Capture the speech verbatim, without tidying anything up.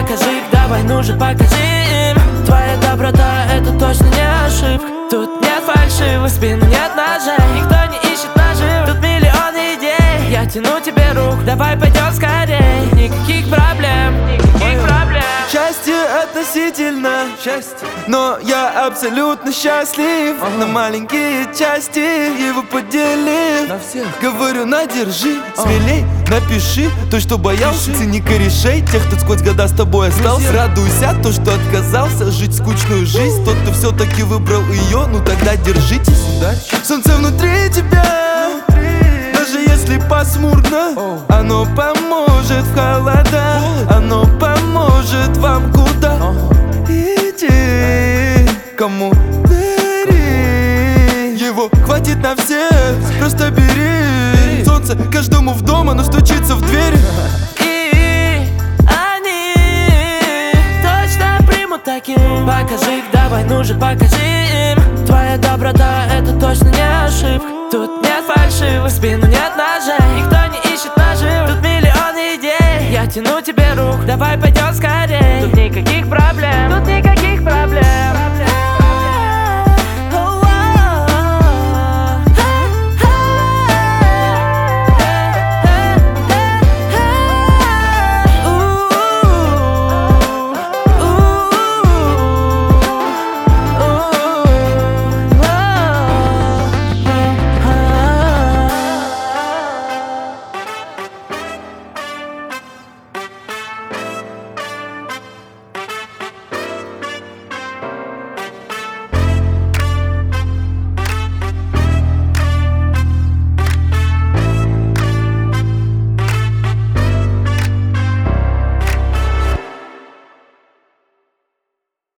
покажи их, давай, ну же покажи им. Твоя доброта, это точно не ошибка. Тут нет фальшивых, в спину нет ножей. Никто не ищет нажив, тут миллионы идей. Я тяну тебе руку, давай пойдем скорей. Никаких проблем, никаких проблем. Счастье относительно счастье, но я абсолютно счастлив. ага. На маленькие части его поделив на всех. Говорю, на, держи, ага. смелей, напиши то, что боялся. Цени корешей, тех, кто сквозь года с тобой остался. Друзья. Радуйся, то, что отказался жить скучную жизнь. Тот, кто все-таки выбрал ее, ну тогда держитесь. Удачи. Солнце внутри тебя, внутри. Даже если пасмурно, oh. оно поможет в холода. oh. Оно поможет вам куда uh-huh. идти. Кому бери, его хватит на всех, просто бери. Солнце каждому в дом, оно стучится в дверь. И они точно примут таким. Покажи их, давай, ну же покажи им. Твоя доброта, это точно не ошибка. Тут нет фальшивых, в спину нет ножей. Никто не ищет нажив, тут миллионы идей. Я тяну тебе руку, давай пойдем скорей. Тут никаких проблем.